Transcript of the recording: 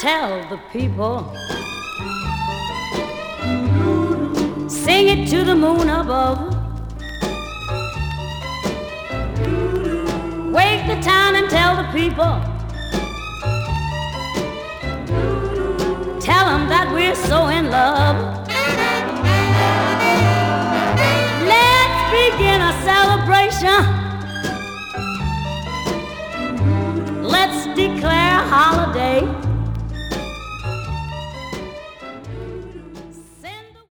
tell the people. Sing it to the moon above. Wake the town and tell the people. Tell them that we're so in love. Let's begin a celebration. Let's declare a holiday.